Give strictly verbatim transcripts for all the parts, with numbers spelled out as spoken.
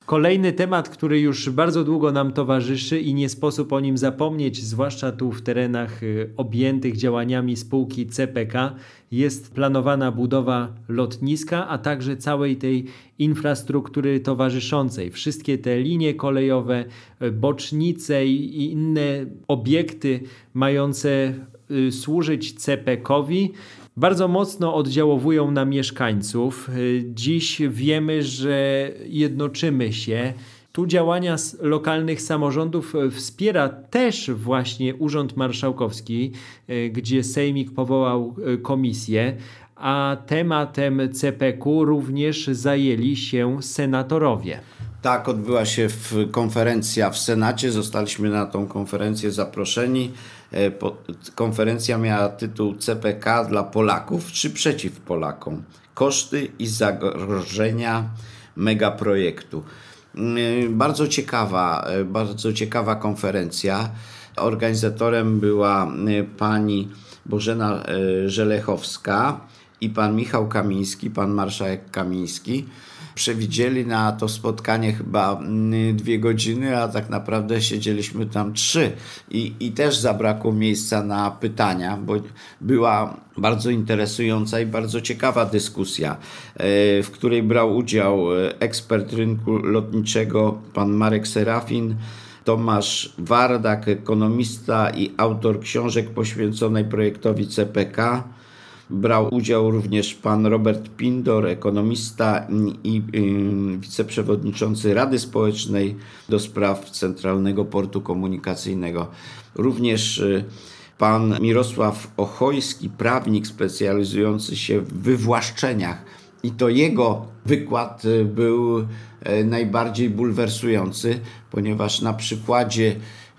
Kolejny temat, który już bardzo długo nam towarzyszy i nie sposób o nim zapomnieć, zwłaszcza tu w terenach objętych działaniami spółki C P K, jest planowana budowa lotniska, a także całej tej infrastruktury towarzyszącej. Wszystkie te linie kolejowe, bocznice i inne obiekty mające służyć C P K-owi bardzo mocno oddziałowują na mieszkańców. Dziś wiemy, że jednoczymy się. Tu działania lokalnych samorządów wspiera też właśnie Urząd Marszałkowski, gdzie Sejmik powołał komisję, a tematem C P K również zajęli się senatorowie. Tak, odbyła się konferencja w Senacie, zostaliśmy na tą konferencję zaproszeni. Konferencja miała tytuł C P K dla Polaków czy przeciw Polakom? Koszty i zagrożenia megaprojektu. Bardzo ciekawa, bardzo ciekawa konferencja. Organizatorem była pani Bożena Żelechowska i pan Michał Kamiński, pan marszałek Kamiński. Przewidzieli na to spotkanie chyba dwie godziny, a tak naprawdę siedzieliśmy tam trzy i, i też zabrakło miejsca na pytania, bo była bardzo interesująca i bardzo ciekawa dyskusja, w której brał udział ekspert rynku lotniczego pan Marek Serafin, Tomasz Wardak, ekonomista i autor książek poświęconej projektowi C P K. Brał udział również pan Robert Pindor, ekonomista i wiceprzewodniczący Rady Społecznej do spraw Centralnego Portu Komunikacyjnego. Również pan Mirosław Ochojski, prawnik specjalizujący się w wywłaszczeniach. I to jego wykład był najbardziej bulwersujący, ponieważ na przykładzie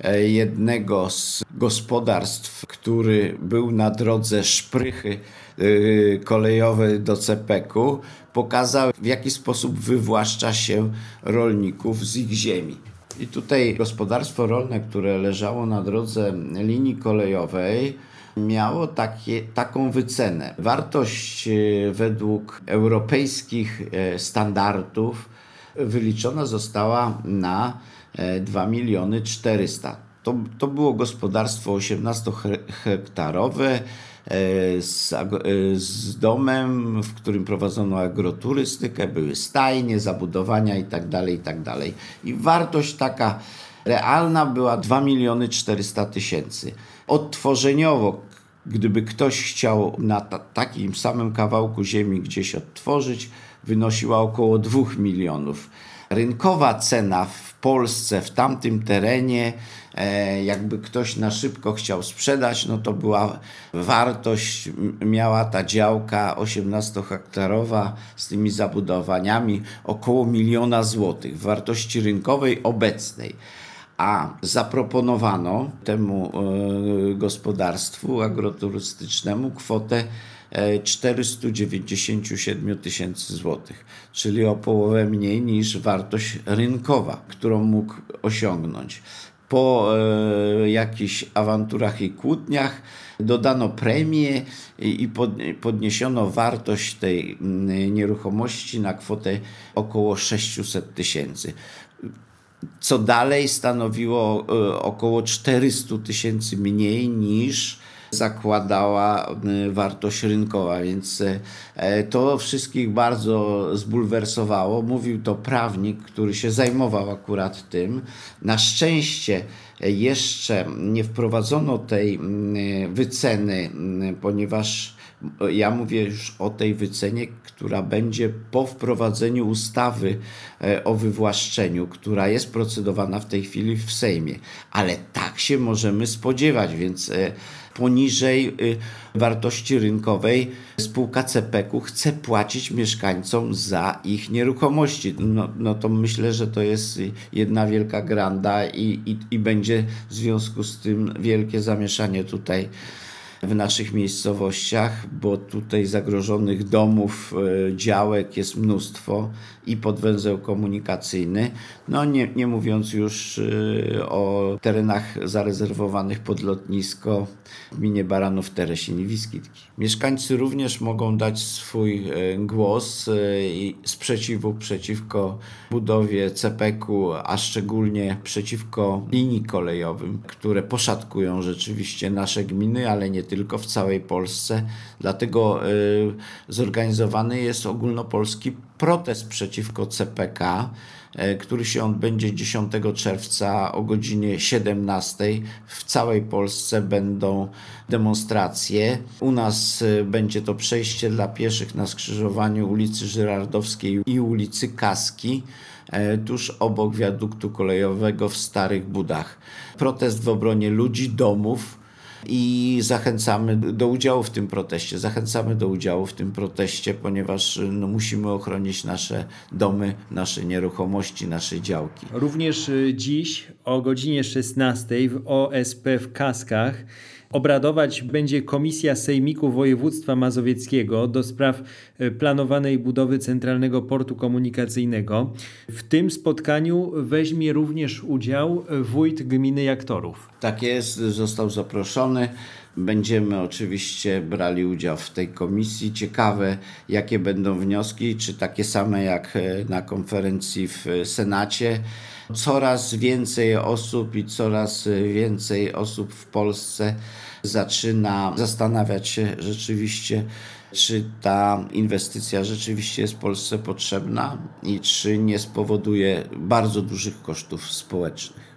jednego z gospodarstw, który był na drodze szprychy kolejowej do C P K u, pokazał, w jaki sposób wywłaszcza się rolników z ich ziemi. I tutaj gospodarstwo rolne, które leżało na drodze linii kolejowej, miało takie, taką wycenę. Wartość według europejskich standardów wyliczona została na dwa miliony czterysta. To, to było gospodarstwo osiemnastohektarowe z, z domem, w którym prowadzono agroturystykę, były stajnie, zabudowania itd., itd. I wartość taka realna była dwa miliony czterysta tysięcy. Odtworzeniowo, gdyby ktoś chciał na ta, takim samym kawałku ziemi gdzieś odtworzyć, wynosiła około dwóch milionów. Rynkowa cena w Polsce, w tamtym terenie, jakby ktoś na szybko chciał sprzedać, no to była wartość, miała ta działka osiemnastohektarowa z tymi zabudowaniami około miliona złotych w wartości rynkowej obecnej. A zaproponowano temu gospodarstwu agroturystycznemu kwotę czterysta dziewięćdziesiąt siedem tysięcy złotych, czyli o połowę mniej niż wartość rynkowa, którą mógł osiągnąć. Po e, jakichś awanturach i kłótniach dodano premię i, i pod, podniesiono wartość tej nieruchomości na kwotę około sześćset tysięcy. Co dalej stanowiło e, około czterysta tysięcy mniej niż zakładała wartość rynkowa, więc to wszystkich bardzo zbulwersowało. Mówił to prawnik, który się zajmował akurat tym. Na szczęście jeszcze nie wprowadzono tej wyceny, ponieważ ja mówię już o tej wycenie, która będzie po wprowadzeniu ustawy o wywłaszczeniu, która jest procedowana w tej chwili w Sejmie. Ale tak się możemy spodziewać, więc poniżej wartości rynkowej spółka C P K u chce płacić mieszkańcom za ich nieruchomości. No, no to myślę, że to jest jedna wielka granda i, i, i będzie w związku z tym wielkie zamieszanie tutaj w naszych miejscowościach, bo tutaj zagrożonych domów, działek jest mnóstwo i podwęzeł komunikacyjny, no nie, nie mówiąc już o terenach zarezerwowanych pod lotnisko w gminie Baranów, Teresin i Wiskitki. Mieszkańcy również mogą dać swój głos i sprzeciwu przeciwko budowie C P K-u, a szczególnie przeciwko linii kolejowym, które poszatkują rzeczywiście nasze gminy, ale nie tylko, w całej Polsce. Dlatego y, zorganizowany jest ogólnopolski protest przeciwko C P K, y, który się odbędzie dziesiątego czerwca o godzinie siedemnastej. W całej Polsce będą demonstracje. U nas y, będzie to przejście dla pieszych na skrzyżowaniu ulicy Żyrardowskiej i ulicy Kaski, tuż obok wiaduktu kolejowego w Starych Budach. Protest w obronie ludzi, domów i zachęcamy do udziału w tym proteście. Zachęcamy do udziału w tym proteście, ponieważ no, musimy ochronić nasze domy, nasze nieruchomości, nasze działki. Również dziś o godzinie szesnastej w O S P w Kaskach obradować będzie Komisja Sejmiku Województwa Mazowieckiego do spraw planowanej budowy Centralnego Portu Komunikacyjnego. W tym spotkaniu weźmie również udział wójt gminy Jaktorów. Tak jest, został zaproszony. Będziemy oczywiście brali udział w tej komisji. Ciekawe, jakie będą wnioski, czy takie same jak na konferencji w Senacie. Coraz więcej osób i coraz więcej osób w Polsce zaczyna zastanawiać się rzeczywiście, czy ta inwestycja rzeczywiście jest Polsce potrzebna i czy nie spowoduje bardzo dużych kosztów społecznych.